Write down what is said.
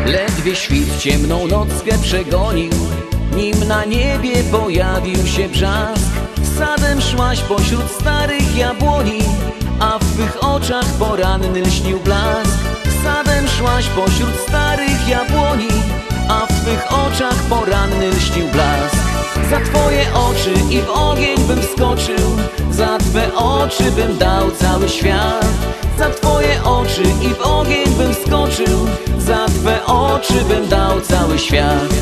Ledwie świt ciemną nockę przegonił, nim na niebie pojawił się brzask. Sadem szłaś pośród starych jabłoni, a w twych oczach poranny lśnił blask. Sadem szłaś pośród starych jabłoni, a w twych oczach poranny lśnił blask. Za twoje oczy i w ogień bym wskoczył, za twe oczy bym dał cały świat. Za twoje oczy i w ogień bym wskoczył, za twe oczy bym dał cały świat.